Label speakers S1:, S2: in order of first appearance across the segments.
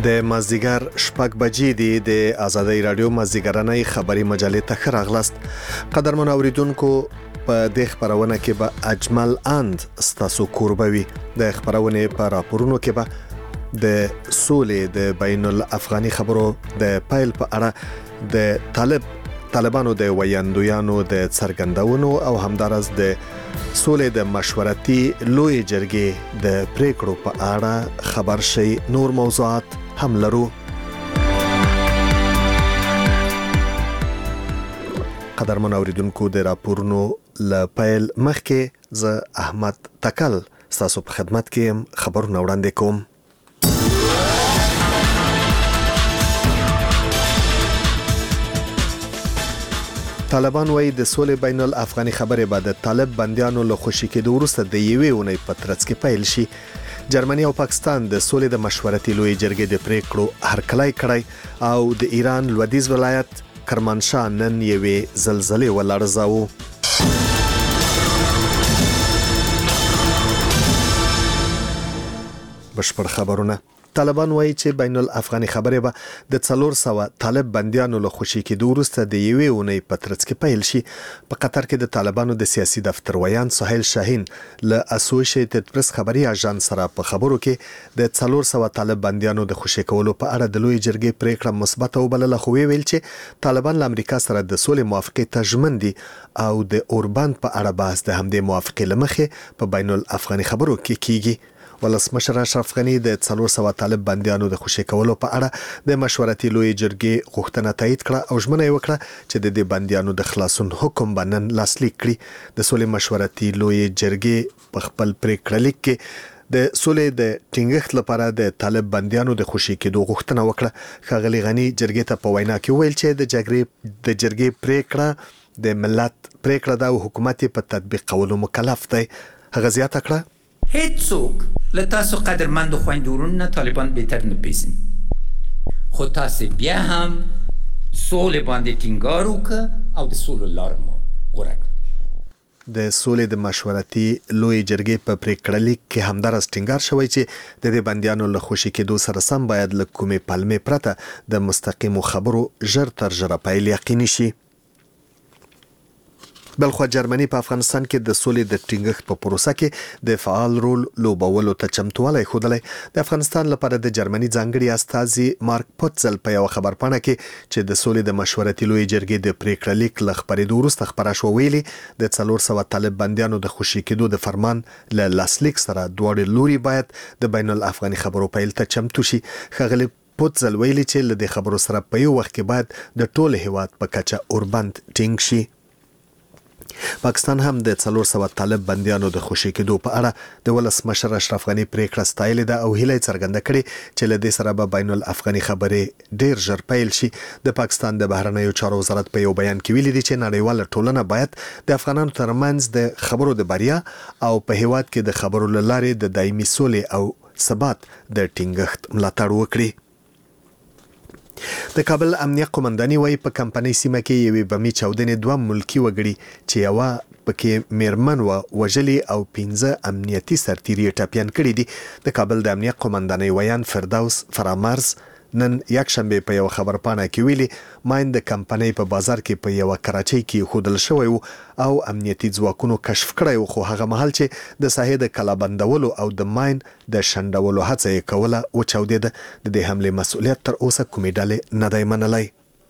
S1: د مازدیګر شپږ بجې دي د آزادۍ رادیو مازدیګرنۍ خبري مجلې ته ښه راغلاست. قدرمن اوریدونکو، په دې خبرونه کې به اجمل اند ستاسو کوربوي. د خبرونې په راپورونو کې به د سولې د بین الافغاني خبرو د پیل په اړه د طالبانو د ویاندویانو د څرګندونو او همدارس د سولې د مشورتي لوی جرګې د پریکړو په اړه خبر شي. نور موضوعات هم لرو. قدرمن اوریدونکو، د راپورونو ل پیل مخکې زه احمد تکل ستاسو په خدمت کې خبرونه وړاندې کوم. طالبان وایي د سولې بین الافغاني خبرې به د طالب بندیانو له خوشي کېدو وروسته د یوې اونۍ په ترڅ کې پیل شي. جرمني او پاکستان د سولې د مشورتي لوی جرګې د پریکړو هرکلی کړی او د ایران لویدیځ ولایت کرمانشاه نن یوې زلزلې ولړزاوه. بشپړ خبرونه. طالبان وایي چې بین الافغاني خبرې به د 400 طالب بندیانو له خوشي کېدو وروسته د یوې اونۍ په ترڅ کې پیل شي. په قطر کې د طالبانو د سیاسي دفتر ویان سهیل شاهین له اسوسییټډ پریس خبري اژانس سره په خبرو کې د 400 طالب بندیانو د خوشي کولو په اړه د لوی جرګې پریکړه مثبت وبلله، خو ویل چې طالبان له امریکا سره د سولې موافقې ته ژمن دي او د اوربند په اړه بحث د همدې موافقې له مخې په بین الافغاني خبرو کې کیږي. ولسمشر اشرف غنی د 400 طالب بندیانو د خوشي کولو په اړه د مشورتي لوی جرګې غوښتنه تایید کړه او ژمنه وکړه چې د دې بندیانو د خلاصون حکم بنن لاسلیک کړي. د سولې مشورتي لوی جرګې په خپل پریکړه لیک کې د سولې د ټینګښت لپاره د طالب بندیانو د خوشي کېدو غوښتنه وکړه. ښاغلي غنی جرګې ته په وینا کې ویل چې د جرګې پریکړه د ملت پریکړه ده او حکومت په تطبیق کولو مکلف دی. هغه زیاته کړه:
S2: هیڅوک له تاسو قدرمند خویندورونو نه طالبان بهتر نه پیژني، خو تاسو بیا هم سولې باندې ټینګار وکړه او د سولې لار مو غوره کړه.
S1: د سولې د مشورتي لوی جرګې په پریکړه لیک کې همدارس ټینګار شوی چې د دې بندیانو له خوشي کېدو سره سم باید له کومې پلمې پرته د مستقیمو خبرو ژر تر ژره پیل یقیني شي. بلخو جرمني په افغانستان کې د سولې د ټینګښت په پروسه کې د فعال رول لوبولو ته چمتوالی ښودلی. د افغانستان لپاره د جرمني ځانګړي استازي مارک پوتزل په یو خبرپاڼه کې چې د سولې د مشورتي لوی جرګې د پریکړه لیک له خپرېدو وروسته خپره شوه ویلي د 400 طالب بندیانو د خوشي کېدو د فرمان له لاسلیک سره دواړه لوري باید د بین الافغاني خبرو پیل ته چمتو شي. ښاغلي پوتزل ویلي چې له دې خبرو سره په یو وخت کې باید د ټول هیواد په کچه اوربند ټینګ شي. پاکستان هم د 400 طالب بندیانو د خوشي کېدو په اړه د ولسمشر اشرف غنی پریکړه ستایلې ده او هیله څرګنده کړې چې له دې سره به بین الافغاني خبرې ډیر ژر پیل شي. د پاکستان د بهرنیو چارو وزارت په یو بیان کې ویلي دي چې نړیواله ټولنه باید د افغانانو ترمنځ د خبرو د بریا او په هیواد کې د خبرو له لارې د دایمي سولې او ثبات د ټینګښت ملاتړ وکړي. د کابل امنیه قومنداني وایي په کمپنۍ سیمه کې یوې بمي چاودنې 2 ملکی وګړي چې یوه پکې میرمن وژلي او 15 امنیتي سرتیري ټاپیان کړي دي. د کابل د امنیه قومنداني ویان فردوس فرامرز نن یکشنبه په یو خبرپاڼه کې ویلي ماین د کمپنۍ په بازار کې په یو کراچۍ کې خودل شوی او امنیتي ځواکونو کشف کړی، خو هغه مهال چې د ساحې د کلابندولو او د ماین د شنډولو هڅه یې کوله وچاودېده. د دې حملې مسؤلیت تر اوسه کومې ډلې نه دی منلی.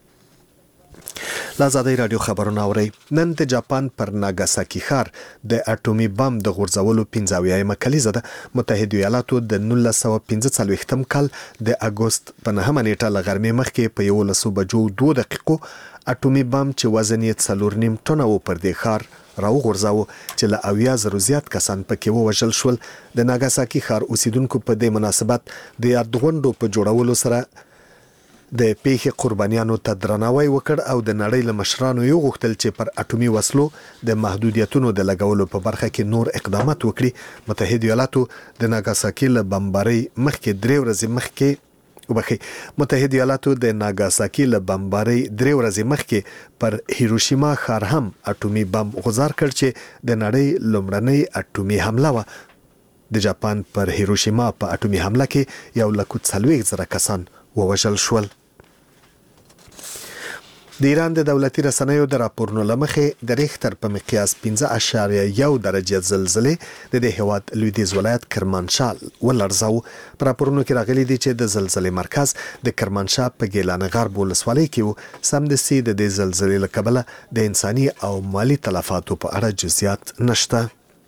S1: آزادۍ رادیو خبرونه اورئ. نن د جاپان پر ناګاساکي ښار د اټومي بم د غورځولو 50مه کلیزه ده. متحده ایالاتو د 1945 کال د اګوست په 9مه نیټه له غرمې مخکې په 11 بجو 2 دقیقو اټومي بم چې وزن یې 4.5 ټنه و پر دې ښار راوغورځاوه چې له 80,000 زیات کسان پکې ووژل شول. د ناګاساکي ښار اوسیدونکو په دې مناسبت د یادغونډو په جوړولو سره د پیښې قربانیانو ته درناوی وکړ او د نړۍ له مشرانو یې وغوښتل چې پر اټومي وسلو د محدودیتونو د لګولو په برخه کې نور اقدامات وکړي. متحده ایالاتو د ناګاساکي له بمبارۍ مخکې 3 ورځې مخکې پر هیروشیما ښار هم اټومي بم غذار کړ چې د نړۍ لومړنۍ اټومي حمله وه. د جاپان پر هیروشیما په اټومي حمله کې 140,000 کسان ووژل شول. د ایران د دولتي رسنیو د راپورونو لمخې د ریختر په مقیاس 5.1 درجه زلزلې د دې هیواد لویدیځ ولایت کرمانشاه ولړزاو. په راپورونو کې راغلي دي چې د زلزلې مرکز د کرمانشاه په ګیلان غرب ولسوالۍ کې و. سمدستي د دې زلزلې له کبله د انساني او مالی تلفاتو په اړه جزئیات نشته.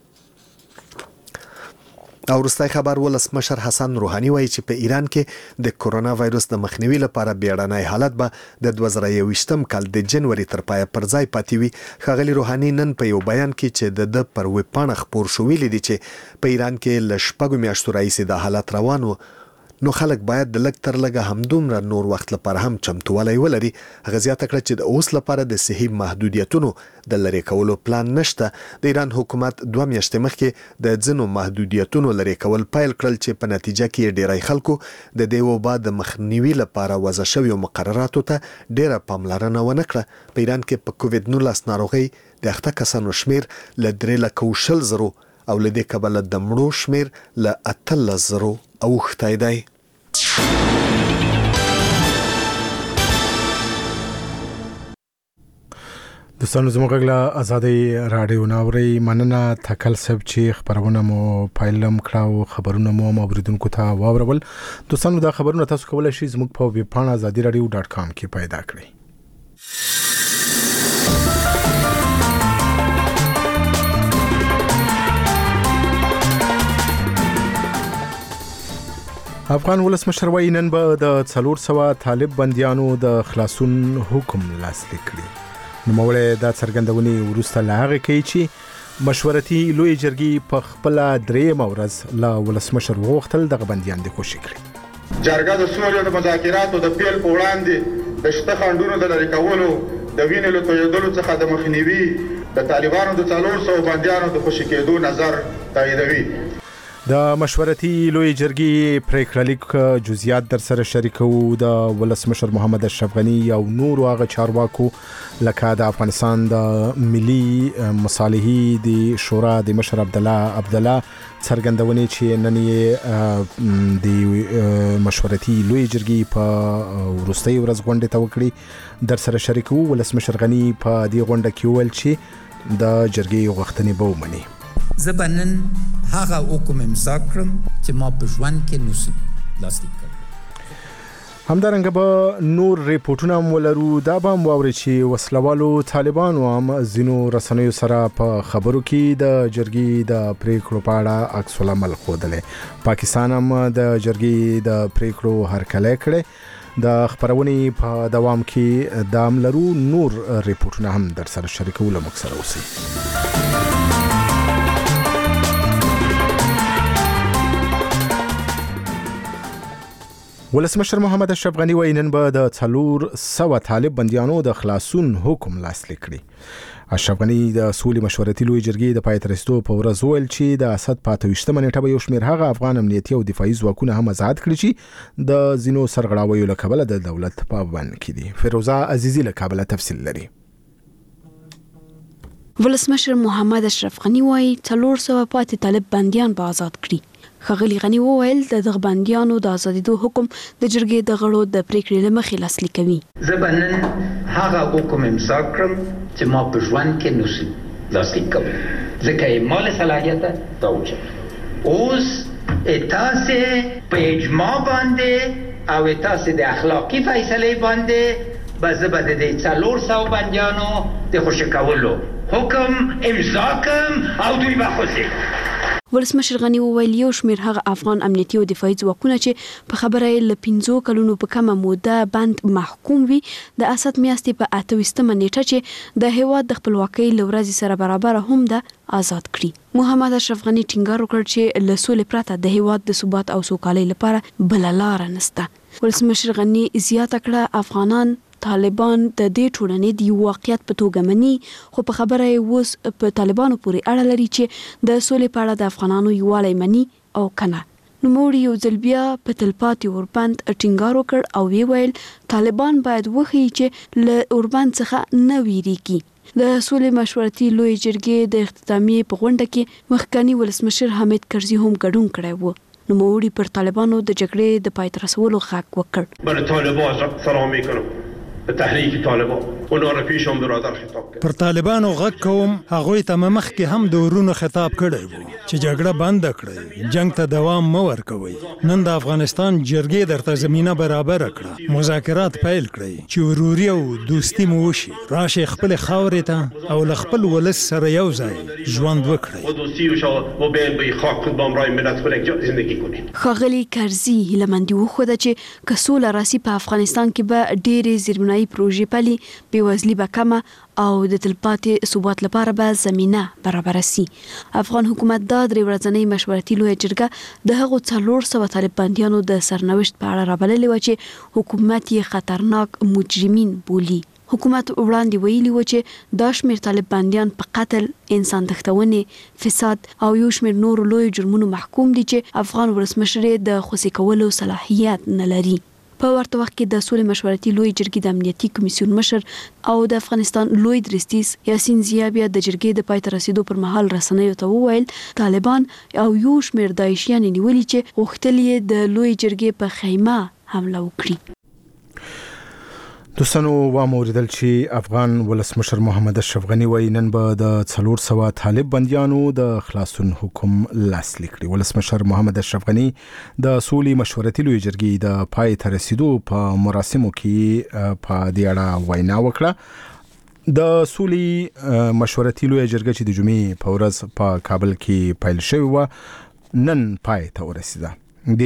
S1: او وروستی خبر ولسمشر حسن روحاني وایي چې په ایران کې د کورونا وایروس د مخنیوي لپاره بیړنی حالت به د 2021 کال د جنوري تر پایه پر ځای پاتې وي. ښاغلي روحاني نن په یو بیان کې چې د پر ویبپاڼه خپور شو ویلي دي چې په ایران کې له 6 میاشتو راهیسې د حالت روان و، نو خلک باید د لږ تر لږه همدومره نور وخت لپاره هم چمتووالی ولري. هغه زیاته کړه چې د اوس لپاره د صحي محدودیتونو د لرې کولو پلان نشته. د ایران حکومت 2 میاشتې مخکې د ځینو محدودیتونو لرې کول پیل کړل چې په نتیجه کې ډیری خلکو د دې وبا د مخنیوي لپاره وضع شویو مقرراتو ته ډیره پاملرنه ونه کړه. په ایران کې په کووډ-19 ناروغۍ د اخته کسانو شمیر له 3,20,000 او له دې کبله د مړو شمیر له 18,000 اوښتی دی.
S3: دوستانو زموږ غږ له آزادۍ راډیو ناوري مننه تکل سب چې خبرونه مو پایلم کړه او خبرونه مو اوریدونکو ته واورول. دوستانو دا خبرونه تاسو کولای شئ زموږ په ویب پاڼه azadiradio.com کې پیدا کړئ. افغان ولسمشر وایي نن به د 400 طالب بنديانو د خلاصون حکم لاسلیک کړي. نوموړی دا څرګندونې وروسته له هغې کوي چې مشورتي لوی جرګې په خپله درېیمه ورځ له ولسمشر وغوښتل دغه بندیان دې خوشي کړي.
S4: جرګه د سولې د مذاکراتو د پیل په وړاندې د شته خنډونو د لرې کولو د وینې له تویېدلو څخه د مخنیوي د طالبانو د 400 بندیانو د خوشي کېدو نظر تاییدوي.
S3: د مشورتي لوی جرګې پریکړه لیک جزئیات در سره شریکو. د ولسمشر محمد اشرف غنی او نور هغه چارواکو لکه د افغانستان د ملي مصالحې د شورا د مشر عبد الله څرګندونې چې نن یې د مشورتي لوی جرګې په وروستۍ ورځ غونډه ته وکړي در سره شریکو. ولسمشر غنی په دې غونډه کې ویل چې د جرګې غوښتنې به ومني.
S2: زبنن هغه حکم امضا کړم چې ما په ژوند کې نوسم لاسلیک کړم.
S3: همدارنګه به نور ریپورتونه ولرو. دا به هم واوري چې وسلوالو طالبانو هم ځینو رسنیو سره په خبرو کې د جرګې د پریکړو په اړه عکس العمل ښودلی. پاکستان هم د جرګې د پریکړو هرکلی کړی. د خبرونې په دوام کې دام لرو. نور ریپورتونه هم در سره شریکو. له موږ سره اوسئ. ولسمشر محمد اشرف غنی وایي نن به د 400 طالب بنديانو د خلاصون حکم لاسلیک کړي. اشرف غنی د سولې مشورتي لوی جرګې د پای ته رسیدو په ورځ ویل چې د اسد په 28 نیټه به یو شمېر هغه افغان امنیتي او دفاعي ځواکونه هم آزاد کړي چې د ځینو سرغړاویو له کبله د دولت په بند کې دي. فیروزه عزیزی له کابل تفصیل لري.
S5: ولسمشر محمد اشرف غنی وایي 400 پاتې طالب بنديان به آزاد کړي. ښاغلي غنی وویل د دغه بندیانو د آزادېدو حکم د جرګې د غړو د پریکړې له مخې لاسلیک کوي.
S2: زه به نن هغه حکم امضا کړم چې ما په ژوند کې نوسم لاسلیک کوم ځکه یې ما له صلاحیته راوچت. اوس تاسې په اجماع باندې او تاسې د اخلاقي فیصلې باندې به زه به د دې 400 بندیانو د خوشي کولو حکم امضا کړم او دوی به خوشي.
S5: ولسمشر غنی وویل یو شمېر هغه افغان امنیتي او دفاعي ځواکونه چې په خبره یې له 5 کلونو په کمه موده بند محکوم وي د اسد میاشتې په 28 نیټه چې د هیواد د خپلواکۍ له ورځې سره برابر هم د آزاد کړي. محمد اشرف غنی ټینګار وکړ چې له سولې پرته د هیواد د ثبات او سوکالۍ لپاره بل لار نشته. ولسمشر غنی زیاته کړه افغانان طالبان د دې ټولنې د یو واقعیت په توګه مني، خو په خبره یې اوس په طالبانو پورې اړه لري چې د سولې په اړه د افغانانو یووالی مني او کنه. نوموړي یو ځل بیا په تلپاتې اوربند ټینګار وکړ او ویل طالبان باید وښیي چې له اوربند څخه نه ویریږي. د سولې مشورتي لوی جرګې د اختتامیې په غونډه کې مخکنی ولسمشر حامد کرزي هم ګډون کړی و. نوموړي پر طالبانو د جګړې د پای ته رسولو غږ وکړ.
S6: بر طالبان سلام میکنم به تحریک طالبان اونا را پیشم برادر خطاب کړ.
S7: پر طالبانو غږ کوم هغوی ته مخکې هم د ورونو خطاب کړی و چې جګړه بند کړئ، جنگ ته دوام مه ورکوئ. نن د افغانستان جرګې درته زمینه برابر کړه، مذاکرات پیل کړئ چې وروري او دوستي مو وشي. راشئ خپل خاورې ته او له خپل ولس سره یو ځای ژوند وکړئ.
S5: ښاغلي کرزي هیلهمندي وښوده چې که سوله راسي په افغانستان کې به ډېرې زیربنایي پروژې پلي، بېوزلي به کمه او د تلپاتې ثبات لپاره به زمینه برابره سي. افغان حکومت دا درې ورځنۍ مشورتي لویه جرګه د هغو 400 طالب بندیانو د سرنوشت په اړه رابللې وه چې حکومت یې خطرناک مجرمین بولي. حکومت وړاندې ویلي و چې دا شمېر طالب بندیان په قتل، انسان تښتونې، فساد او یو شمېر نورو لویو جرمونو محکوم دي چې افغان ولسمشر د خوسي کولو صلاحیت نه لري. په ورته وخت کې د سولې مشورتي لوی جرګې د امنیتي کمیسیون مشر او د افغانستان لوی درستیز یاسین زیا بیا د جرګې د پای ته رسیدو پر مهال رسنیو ته وویل طالبان او یو شمېر داعشیان نیولي چې غوښتل یې د لوی جرګې په خیمه حمله وکړي.
S3: دوستانو واوریدل چې افغان ولسمشر محمد اشرف غنی وایي نن به د 400 طالب بندیانو د خلاصون حکم لاسلیک کړي. ولسمشر محمد اشرف غنی د سولې مشورتي لوی جرګې د پای ته رسیدو په مراسمو کې په دې اړه وینا وکړه. د سولې مشورتي لوی جرګه چې د جمعې په ورځ په کابل کې پیل شوې و نن پای ته ورسیده. د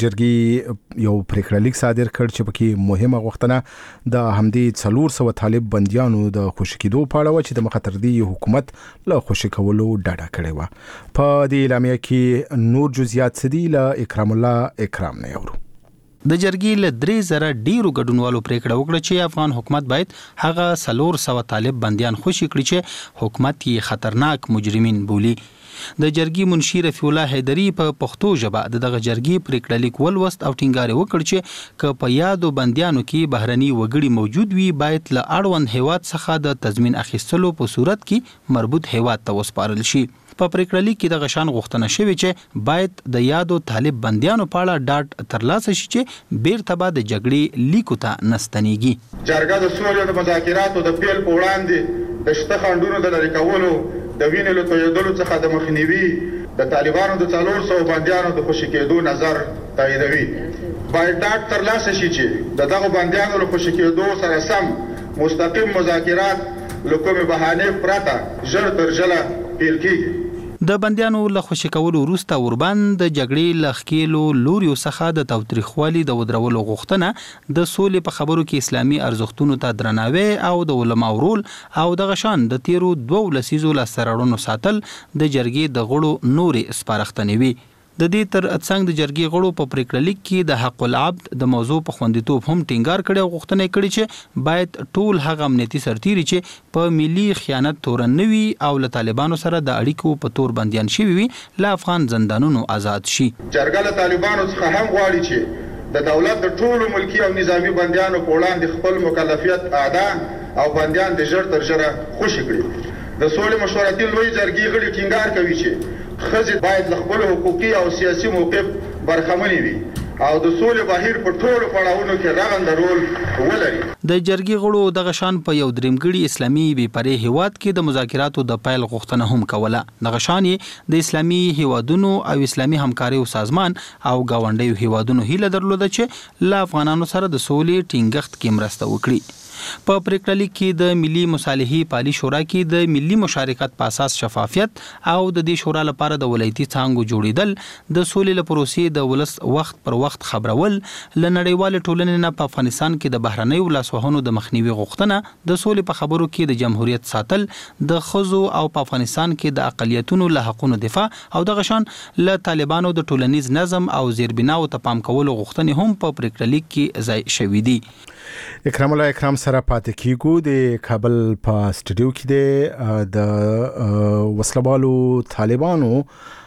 S3: جرګې یو پریکړه لیک صادر کړ چې پکې مهمه غوښتنه د همدې 400 طالب بندیانو د خوشي کېدو په اړه و چې د مخاطردي حکومت له خوشي کولو ډډه کړې و. په دې اعلامیه کې نور جزئیات سدي له اکرام الله اکرام نه اورو.
S8: د جرګې له 3000 ډیرو ګډونوالو پریکړه وکړه چې افغان حکومت باید هغه 400 طالب بندیان خوشي کړي چې حکومت یې خطرناک مجرمین بولي. د جرګې منشي رفیع الله حیدری په پښتو ژبه دغه جرګې پریکړه لیک ولوست او ټینګار وکړ چې که په یادو بندیانو کې بهرني وګړي موجود وي باید له اړوند هیواد څخه د تضمین اخیستلو په صورت کې مربوط هیواد ته وسپارل شي. په پریکړه لیک کې د غشان غوښتنه شوې چې باید د یادو طالب بندیانو په اړه ډاډ ترلاسه شي چې بیرته به د جګړې لیکو ته نستنیږي.
S4: جرګه د سولې د مذاکراتو د پیل په وړاندې د شته خنډونو د لرې کولو، د وینې له تویېدلو څخه د مخنیوي، د طالبانو د 400 بندیانو د خوشي کېدو نظر تاییدوي. باید ډاډ ترلاسه شي چې د دغو بندیانو له خوشي کېدو سره سم مستقیم مذاکرات له کومې بهانې پرته ژر تر ژره پیل کېږي.
S8: د بندیانو له خوشي کولو وروسته اوربند د جګړې له ښکېلو لوریو څخه د تاوتریخوالي د ودرولو غوښتنه، د سولې په خبرو کې اسلامي ارزښتونو ته درناوی او د علماو رول او د غشان د تیرو 2 لسیزو لاسته راوړنو ساتل د جرګې د غړو نورې سپارښتنې وي. د دې تر څنګ د جرګې غړو په پریکړه لیک کې د حق العبد د موضوع په خوندیتوب هم ټینګار کړي او غوښتنه کړي چې باید ټول هغه امنیتي سرتیري چې په ملي خیانت تورن نوي او له طالبانو سره د اړیکو په تور بندیان شوي وي له افغان زندانونو آزاد شي.
S4: جرګه له طالبانو څخه هم غواړي چې د دولت د ټولو ملکی او نظامی بندیانو په وړاندې خپل مکلفیت ادا او بندیان د ژر تر ژره خوشي کړي. د سولې مشورتي لوی جرګې غړي ټینګار کوي چې ښځې باید له خپل حقوقي او سیاسي موقف برخمنې وي او د سولې بهیر په ټولو پړاوونو کې رغنده رول ولري.
S8: د جرګې غړو دغه شان په یو درېمګړي اسلامي بېپرې هیواد کې د مذاکراتو د پیل غوښتنه هم کوله. دغه شان د اسلامي هیوادونو او اسلامي همکاریو سازمان او ګاونډیو هیوادونو هیله درلوده چې له افغانانو سره د سولې ټینګښت کې مرسته وکړي. په پریکړه لیک کې د ملي مصالحې پالي شورا کې د ملي مشارکت په اساس شفافیت او د دې شورا لپاره د ولایتي څانګو جوړیدل، د سولې له پروسې د ولس وخت پر وخت خبرول، له نړیوال ټولنې نه په افغانستان کې د بهرنیو لاسوهنو د مخنیوي غوښتنه، د سولې په خبرو کې د جمهوریت ساتل، د ښځو او په افغانستان کې د اقلیتونو له حقونو دفاع او دغه شان له طالبانو د ټولنیز نظم او زیربناو ته پام کولو غوښتنې هم په پریکړه لیک کې ځای شوي دي.
S3: اکرام الله اکرام سره پاتې کیږو. د کابل په سټډیو کې د وسلوالو طالبانو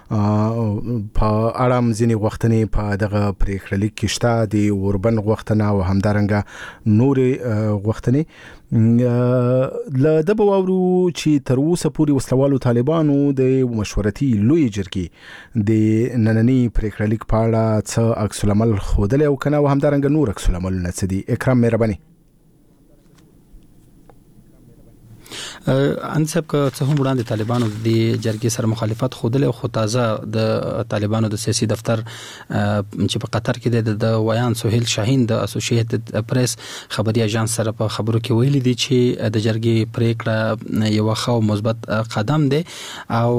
S3: په اړه ځینې غوښتنې په دغه پریکړه لیک کې شته د اوربن غوښتنه او همدارنګه نورې غوښتنې ل دبه واورو چې تر اوسه پورې وسلوالو طالبانو د مشورتي لوی جرګې د نننی پریکړه لیک په اړه څه عکس العمل ښودلی او کنه او همدارنګه نور عکس العملونه څه دي. اکرام مهرباني.
S8: انصب که څه هم وړاندې طالبانو د جرګې سره مخالفت خوده او خو تازه د طالبانو د سیاسي دفتر چې په قطر کې د ویان سهیل شاهین د اسوسییټډ پریس خبري اژانس سره په خبرو کې ویلي دي چې د جرګې پریکړه یو ښه او مثبت قدم دی او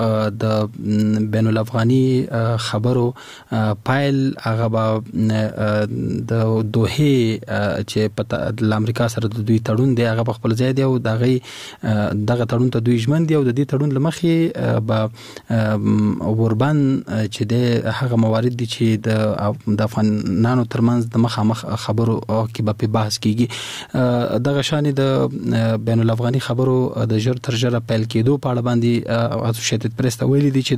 S8: د بین الافغاني خبرو پایل هغه د دوه چې په امریکا سره د دوی تړون دی هغه په خپل ځای دی او دغه تړون ته دوی ژمن دي او د دې تړون لمخې به اوربان چې د هغه موارد دي چې د افغانانو ترمنځ د مخامخ خبرو کې به په بحث کیږي دغه شان د بین الافغاني خبرو د ژر تر ژره پیل کېدو په اړه باندې اسوسییټډ پریس ته ویلي دي چې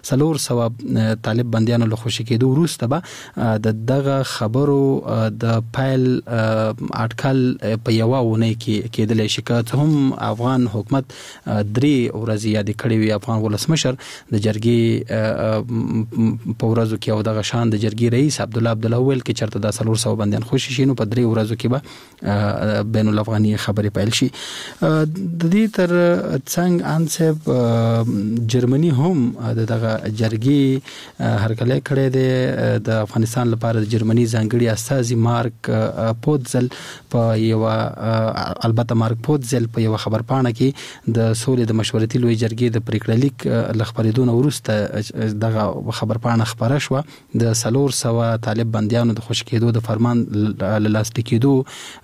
S8: د 400 طالب بنديانو له خوشی کېدو وروسته به د دغه خبرو د پیل اټکل په یو ونه کې کېدل شي که هم افغان حکومت 3 ورځې یاد کړی وي افغان ولسمشر د جرګې په ورځو کې او دغه شان د جرګې رئیس عبد الله ویل کې چرته د 400 بنديان خوشی شي نو په 3 ورځو کې به بین الافغاني خبرې پیل شي. د دې تر څنګ انصب جرمني هم دغه جرګې هرکله کړی دی د افغانستان لپاره د جرمني ځانګړي استازي مارک پودزل په یو البته مارک پودزل په یو خبرپاڼه کې د سولې د مشورتي لوی جرګې د پریکړه لیک لخبرېدون وروسته دغه خبرپاڼه خبره شو د 400 طالب بنديانو د خوشی کېدو د فرمان لاسلیک کېدو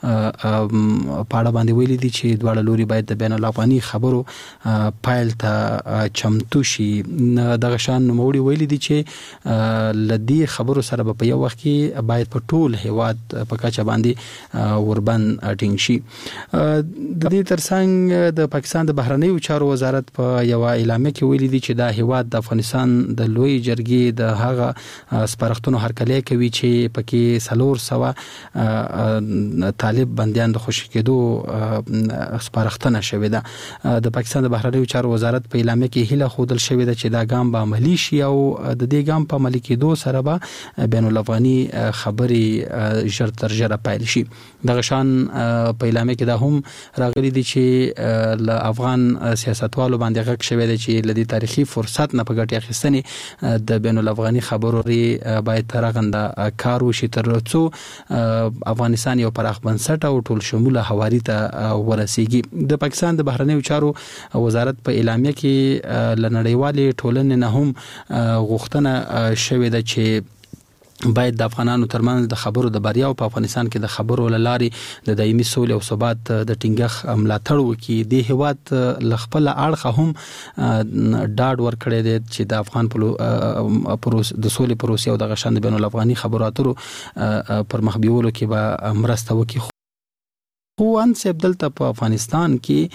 S8: په اړه باندې ویلي دي چې دواړه لوري باید د بین الافغاني خبرو پایل ته چمتو شي. دغه شان نوموړي ویلي دي چې لدی خبرو سره په یو وخت کې باید په ټول هیواد په کچه باندې وربند ټینګ شي. د دې ترڅنګ د پاکستان د بهرنیو چارو وزارت په یو اعلامیه کې ویلي دي چې دا هیواد د افغانستان د لوی جرګې د هغه سپارښتنو هرکلی کوي چې پکې 400 طالب بنديان د خوشی کېدو سپارښتنه شوې ده. د پاکستان د بهرنیو چارو وزارت په اعلامیه کې هیله ښودل شوې ده چې دا ګام به عملی شي او د دې ګام په عملي کېدو سره به بین الافغاني خبرې ژر تر ژره پیل شي. دغه شان په اعلامیه کې دا هم راغلي دي چې ل افغان سیاستوالو باندې غږ شوی دی چې لدی تاریخي فرصت نه په ګټه اخیستنې د بین الافغاني خبرو باید ترغنده کار وشي تر څو افغانستان یو پراخ بنسټ او ټول شموله حواري ته ورسیږي. د پاکستان د بهرنیو چارو وزارت په اعلامیه کې لنړیوالې ټولنې نه هم غوښتنه شوې ده چې باید د افغانانو ترمنځ د خبرو د بریا او په افغانستان کې د خبرو لارې د دایمي سولې او ثبات د ټینګښت ملاتړ وکړي. د هیواد لخپل اړخه هم ډاډ ورکړی دی چې د افغان د سولې پروسې او د غشن بین الافغاني خبرو اترو پر مخ بیولو کې به مرسته وکړي. خو انصب دلته په افغانستان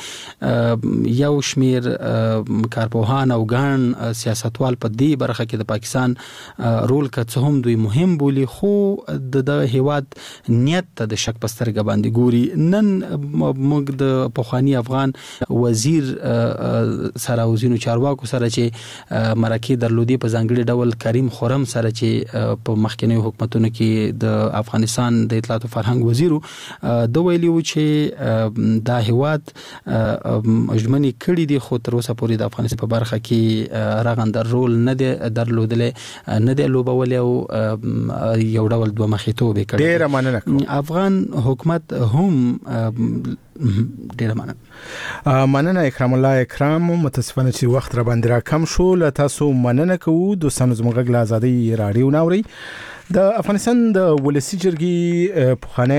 S8: کې یو شمیر کارپوهان او ګڼ سیاستوال په دې برخه کې د پاکستان رول که هم دوی مهم بولي خو د هیواد نیت ته د شک پسترګه باندې ګوري. نن موږ د پخوانی افغان وزیر سره وزینو چارواکو سره چې مرکه درلودي په ځانګړي ډول کریم خرم سره چې په مخکنی حکومتونو کې د افغانستان د اطلاعات او فرهنګ وزیرو د ویلیو چې دا هیواد ژمنې کړې دي خو تر اوسه پورې د افغانستان په برخه کې راغند رول نه دی درلودلې نه دی لوبولې او یو ډول دوه مخیتوب کړی.
S3: ډیر مننه
S8: افغان حکومت هم ډیر
S3: مننه اکرام الله اکرام. متاسفانه چې وخت را باندې را کم شو. له تاسو مننه کوو دوستانو زموږ غږ ازادي رادیو ناوري. د افغانستان د ولسی جرګې پخوانی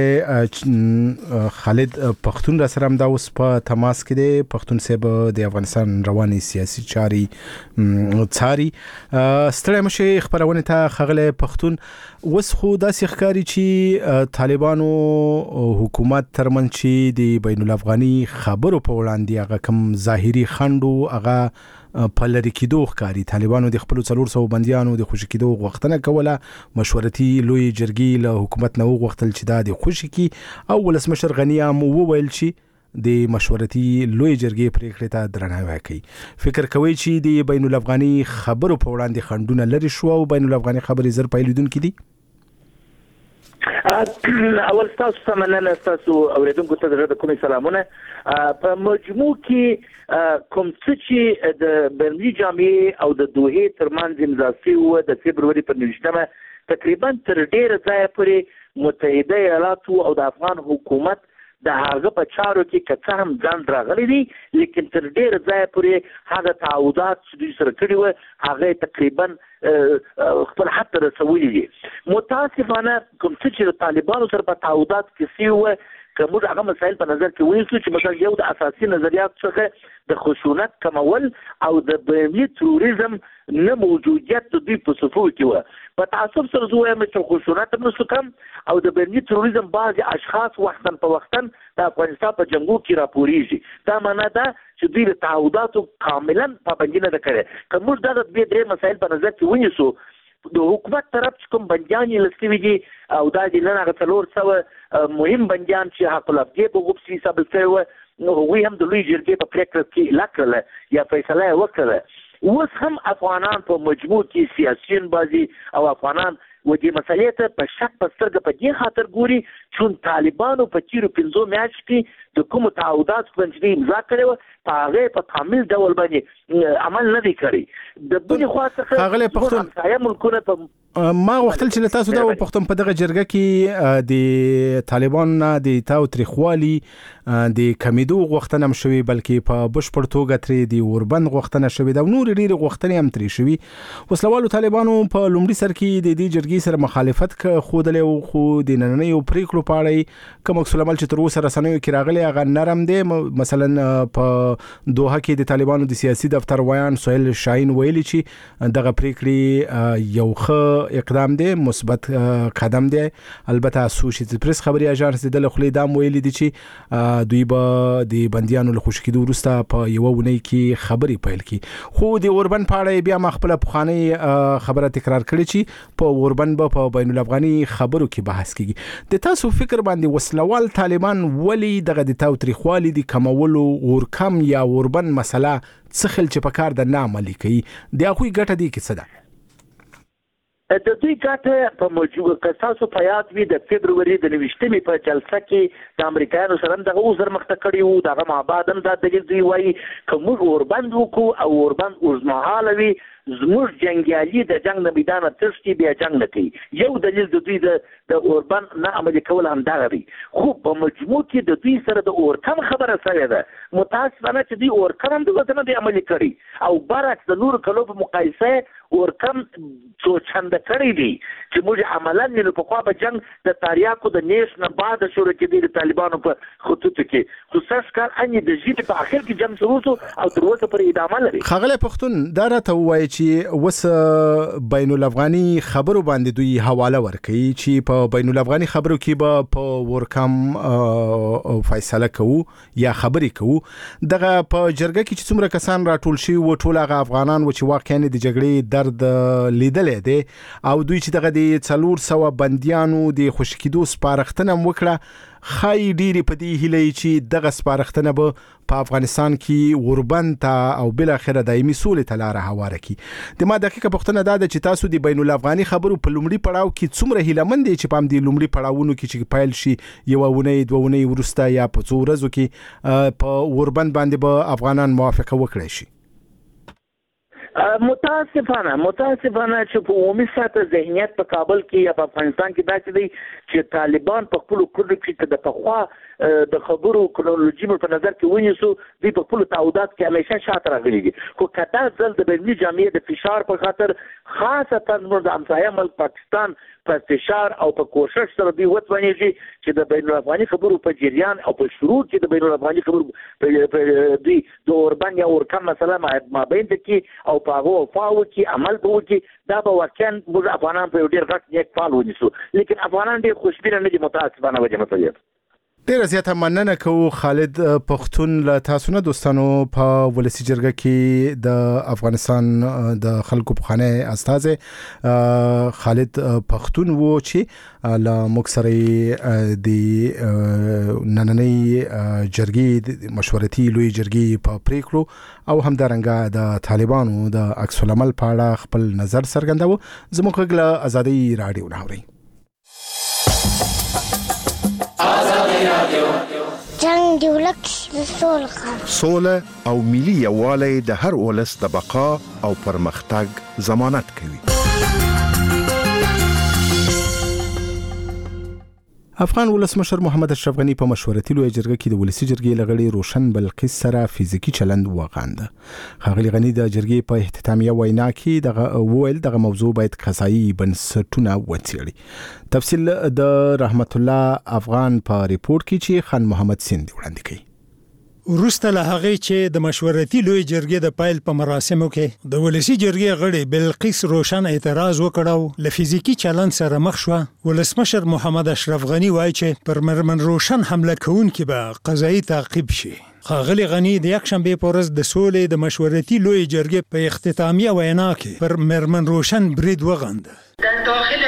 S3: غړی خالد پختون را سره د اوس په تماس کې دی. پختون صاحب د افغانستان رواني سیاسي چاري څاري. ستړی مشه خبرونه ته خغله پختون اوس خو داسې ښکاری چې طالبانو حکومت ترمنځ چې د بین الافغاني خبرو په وړاندې هغه کم ظاهري خندو هغه په لری کېدو ښکاري. طالبانو د خپل 400 بنديانو د خوشي کېدو غوښتنه کوله. مشورتي لوی جرګې له حکومت نه وغوښتل چې دا د خوشي کی او ولسمشر غنی هم وویل چې د مشورتي لوی جرګې پریکړې ته درناوی کوي. فکر کوي چې د بین الافغاني خبرو په وړاندې خندونه لري شو او بین الافغاني خبرې زر پیلیدونکو دي.
S9: اول تاسو ته مننه، تاسو اوریدونکو ته د کومې سلامونه. په مجموع کې کوم څه چې د برلین جامعې او د دوحې ترمنځ امضا شوی د فبروري پر 19 تقریبا تر ډیره ځایه پورې متحده ایالاتو او د افغان حکومت د هغه په چارو کې کڅ هم ځان راغلي دي، لیکن تر ډیره ځایه پورې هغه تعهدات چې دوی سره کړي وو هغه تقریبا خپل حد ته رسولي دي. متاسفانه کوم څه چې د طالبانو سره په تعهدات کې شوي وو که موږ هغه مسایل په نظر کې ونیسو چې مثلا یو د اساسي نظریات څخه د خشونت کمول او د بیني تروریزم نه موجودیت د دوی په صفو کې وو. په تعصب سره زه وایم چې خشونت هم نشو کم او د بیني تروریزم بعضې اشخاص وختاً په وختاً د افغانستان په جنګو کې راپورېږي. دا معنا ده چې دوی د تعهداتو کاملا پابندي نه ده کړې. که موږ دغه درې مسایل په نظر کې ونیسو، د حکومت طرف چې کوم بندیان یې لستوي دي او دا د نن هغه 400 مهم بندیان چې حق الافغې په غوب سي ثابت شوی وو، نو هغوی هم د لوی جرګې په پریکړه کې اعلان کړله یا فیصله یې وکړه. اوس هم افغانان په مجموع کې سیاسیون بازي او افغانان و دې مسلې ته په شک په سترګه په دې خاطر ګوري چې طالبانو په تیرو 15 میاشتو کې د کوم تعهدات باندې امضا کړې وو په هغه په کامل ډول باندې عمل نه دی کړی. د بلې خوا څخه
S3: ښاغلی پښتون
S9: ملکونه په
S3: ما غوښتل چې له تاسو دا وپوښتم په دغه جرګه کې د طالبان نه د تاوتریخوالي د کمیدو غوښتنه هم شوې، بلکې په بشپړ توګه ترې د اوربند غوښتنه شوې ده او نور ډېرې غوښتنې هم ترې شوې. وسلوالو طالبانو په لومړي سر کې د دې جرګې سره مخالفت ښودلی او خو د نننیو پریکړو په اړه کوم عکس العمل چې تر اوسه رسنیو کې راغلی هغه نرم دی. مثلا په دوحه کې د طالبانو د سیاسي دفتر ویان سهیل شاهین ویلي چې دغه پریکړې یو ښه اقدام دی، مثبت قدم دی. البته اسوشیټډ پریس خبري اژانس د خلې دام ویلي دي چې دوی به د بنديانو له خوشی کېدو وروسته په یو ونی کې خبري پیل کړي. خو د اوربند په اړه بیا خپل پخوانی خبره تکرار کړي چې په اوربند به په بین الافغاني خبرو کې بحث کیږي. د تاسو فکر باندې وسلوال طالبان ولی دغه د تاوتریخوالي د کمولو اورکم یا اوربند مسله څه خل چې په کار د ناملي کوي د هغوی ګټه دی کې څه ده؟
S9: د دوی ګټه په موجوده که تاسو په یاد وي د فبروري د 19 په جلسه کې د امریکایانو سره دغه اوزر مخته کړي وو. دغه مابعد هم دا دلیل دوی وایي که موږ اوربند وکړو او اوربند اوږدمهاله وي زموږ جنګیالي د جنګ نه میدانه تښتي بیا جنګ نه کوي. یو دلیل د دوی د اوربند نه عملي کول همدغه دی. خو په مجموع کې د دوی سره د اورکم خبره شوې ده. متاسفانه چې دوی اورکم هم دغه نه دی عملي کړی او برعکس د نورو کلو په مقایسه اورکم څو چنده کړی دی چې موږ عملا نو په خوا به جنګ د تاریاکو د نیش نه بعد شروع کېدی د طالبانو په خطوطو کې. خو ساس کار اني د ژبې په اخر کې جنګ شروع شو او تر اوسه پورې ادامه لري.
S3: ښاغلی پښتون دا راته ووایي چې وس بین الافغاني خبرو باندې دوی حواله ورکوي چې په بین الافغاني خبرو کې به په ورکم فیصله کوو یا خبرې کوو. دغه په جرګه کې چې څومره کسان راټول شي و ټول هغه افغانان و چې واقعا د جګړې درد لیدلې دي او دوی چې دغه د 400 بنديانو د خوشکېدو سپارښتنه وکړه خای ډيري په دې هلې چې دغه سپارښتنه به په افغانستان کې وربند ته او بل اخره دایمي سولې ته لار هواره کی. د ما دقیقه پوښتنه ده چې تاسو د بین الافغاني خبرو په لومړي پړاو کې څومره هیلمن دي چې په دې لومړي پړاوونو کې چې پیل شي یو ونه دوه ونه ورسته یا په څو ورځو کې په وربند باندې به افغانان موافقه وکړي شي؟
S9: متاسفانه چې په عمومي سطح ذهنیت په کابل کې یا په افغانستان کې داسې دی چې طالبان په خپلو کړنو کې د پخوا د خبرو کرونولوژي په نظر کې ونیسو دوی په خپلو تعهداتو کې همیشه شاته راغلي دي. خو که دا ځل د بینالمللي جامعې د فشار په خاطر خاصتا زموږ د همسایه ملک پاکستان په فشار او په کوشش سره دوی وتوانېږي چې د بین الافغاني خبرو په جریان او په شروع کې د بین الافغاني خبرو دوی د اوربند یا اورکم مسله مابین کې او په هغو وفاو کې عمل به وکړي. دا به واقعا موږ افغانان په یو ډېر غټ نیک فال ونیسو، لیکن افغانان ډېر خوشبینه نه دي متاسفانه وجه مسئولیت.
S3: ډیر زیاته مننه کوو خالد پښتون له تاسو نه دوستانو په ولسی جرګه کې د افغانستان د خلکو په خانه استاد خالد پښتون وو چې له مکسري د نننۍ جرګې مشورتي لوی جرګې په پریکړو او همدارنګه د طالبانو د عکس العمل په اړه خپل نظر څرګنداوه زموږ غږ له آزادۍ رادیو نه اوري
S10: جنگ دی ولک
S11: سوله او ملي یووالی د هر ولس د بقا او پرمختګ ضمانت کوي.
S3: افغان ولسمشر محمد اشرف غنی په مشورتي لوی جرګه کې د ولسی جرګې لغړي روشن بلقیس سره فزیکی چلند وغانده. ښاغلي غنی د جرګې په اختتامیه وینا کې دغه ویل دغه موضوع باید قضایي بنسټونه وڅېړي. تفصیل د رحمت الله افغان په ریپورت کې چې خان محمد سیندی وړاندې کړي.
S7: ورسته له هغه چې د مشورتي لوی جرګې د پایل په مراسمو کې د ولسی جرګې غړي بلقیس روشن اعتراض وکړو ل فزیکی چلند سره مخ شو. ولسمشر محمد اشرف غنی وایي چې پر مرمن روشن حمله کوونکي به قضایي تعقیب شي. ښاغلي غنی د یکشنبه په ورځ د سولې د مشورتي لوی جرګې په اختتامیه وینا کې پر مرمن روشن برید وغنده.
S2: در داخل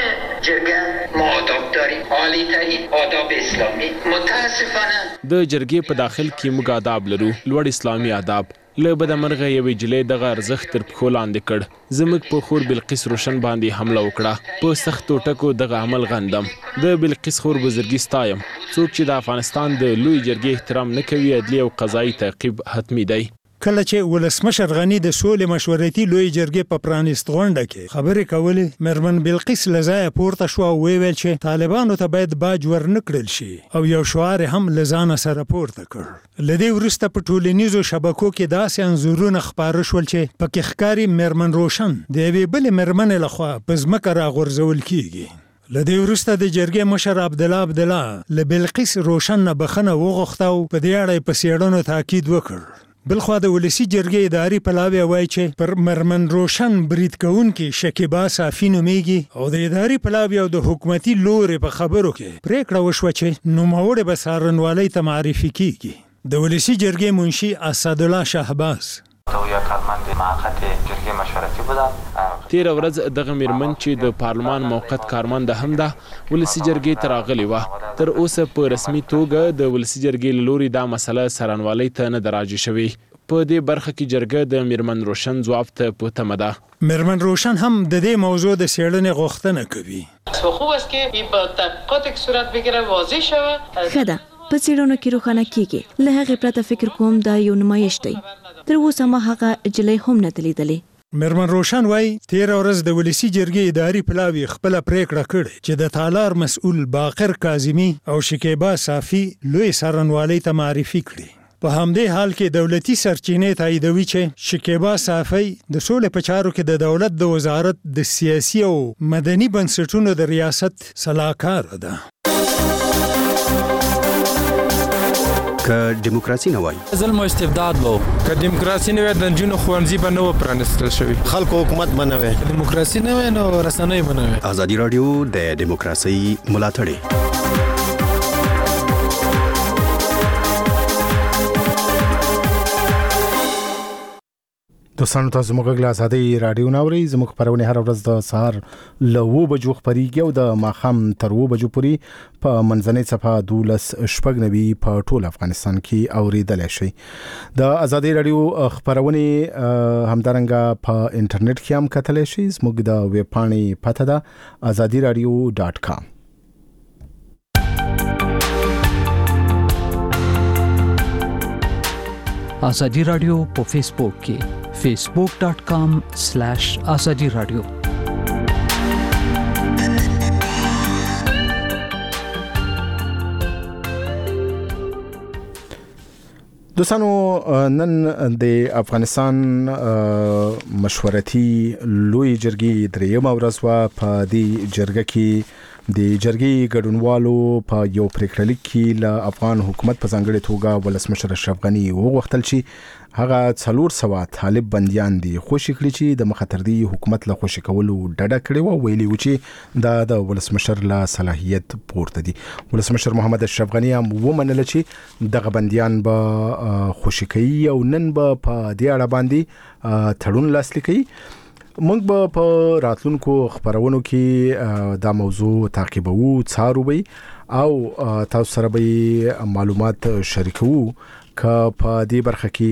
S2: جرګه ما آداب داریم، عالی ترین آداب اسلامی. متاسفانه
S12: د جرګې په داخل کې موږ آداب لرو، لوړ اسلامي آداب. له بدمرغه یوې جلې دغه ارزښت تر پښو لاندې کړ. زموږ په خور بلقیس روشن باندې حمله وکړه. په سختو ټکو دغه عمل غندم. د بلقیس خور بزرګي ستایم. څوک چې د افغانستان د لوی جرګې احترام نه کوي عدلي او قضایي تعقیب حتمی دی.
S7: کله چې ولسمشر غنی د سولې مشورتي لوی جرګې په پرانیست غونډه کې خبرې کولې مرمن بلقیس لزای پورته شو او ویل چې طالبانو ته باید باج ورنکړل شي او یو شعار هم لزان سره پورته کړ. لدې ورسته په ټولنیزو شبکو کې داسې انځورونه خپاره شول چې پکې ښکاري مرمن روشن د یوې بلې مرمنې لخوا په ځمکه راغورځول کیږي. لدې وروسته د جرګې مشر عبدالله له بلقیس روشن نه بخښنه وغوښته او په دې اړه په څېړنو تاکید وکړ. بلخوا د ولسی جرګې اداري پلاوی وایي چې پر مرمن روشن برید کوونکي شکیبا صافی نومیږي او د اداري پلاوی او د حکومتي لوري په خبرو کې پریکړه وشوه چې نوموړی به څارنوالۍ ته معرفي کیږي. د ولسی جرګې منشي اسدالله شهباز
S13: یا کارمند موقت جرګې مشورتي بوده.
S12: تیر ورځ دغه میرمن چې د پارلمان موقت کارمند هم ده ولسی جرګې ته راغلې وه. تر اوسه په رسمي توګه د ولسی جرګې له لوري دا مسله څارنوالۍ ته نه ده راجع شوې. په دې برخه کې جرګه د میرمن روشن ځواب ته په تمه ده.
S7: مرمن روشن هم د دې موضوع د څېړنې غوښتنه کوي.
S14: خوب است که این با تحقیقات که صورت بگیره واضح شود.
S15: خدا په څېړنو کې روښانه کیږي. له هغې پرته فکر کوم دا یو نمایش دی. تر اوسه ما هغه جلۍ هم نه ده لیدلې.
S7: مرمن روشن وای تیر ورځ د ولسی جرګې اداري پلاوی خپل پریکړه کړې چې د تالار مسؤل باقر کاظمی او شکیبا صافی لوی څارنوالۍ ته معرفي کړي. په همدې حال کې دولتي سرچینې تاییدوي چې شکیبا صافی د سولې په چارو کې د دولت د وزارت د سیاسي او مدني بنسټونو د ریاست صلاحکار ده.
S16: که دیموکراسي نه وای
S17: ظلم او استبداد وو.
S18: که دیموکراسي نه وای د جنونو خوانزي به نه پرانستل شوی.
S19: خلکو حکومت بنوي.
S18: دیموکراسي نه وای نو رسنۍ بنوي.
S16: آزادي رادیو د دیموکراسي ملاتړی.
S3: دوستانو تاسو موږ له آزادۍ رادیو ناوړي زموږ خبرونه هر ورځ د سهار له 9 بجو خبريږي او د ماخام تر 9 بجو پورې په منځنۍ صفحه 12 په ټول افغانستان کې اوریدل شي. د آزادۍ رادیو خبرونه همدارنګه په انټرنیټ کې هم کتل شي. زموږ د ویب پاڼې پته ده azadiradio.com.
S20: آزادی رادیو په فیسبوک کې facebook.com/azadi radio.
S3: دوستانو نن د افغانستان مشورتي لوی جرګې درېمه ورځ په دې جرګه کې د جرګې ګډونوالو په یو پریکړه لیک کې له افغان حکومت په ځانګړې توګه ولسمشر اشرف غني وغوښتل چې هغه 400 طالب بنديان دي خوشی کړی چې د مخاطردي حکومت له خوشی کولو ډډه کړې و ویلي و چې دا د ولسمشر له صلاحیت پورته دي. ولسمشر محمد اشرف غني هم ومنل چې دغه بنديان به خوشی کوي او نن به په دې اړه باندې تړون لاسلیک کوي. موږ به په راتلونکو خبرونو کې دا موضوع تعقیبوو څارو او تاسو سره به معلومات شریکو که په دې برخه کې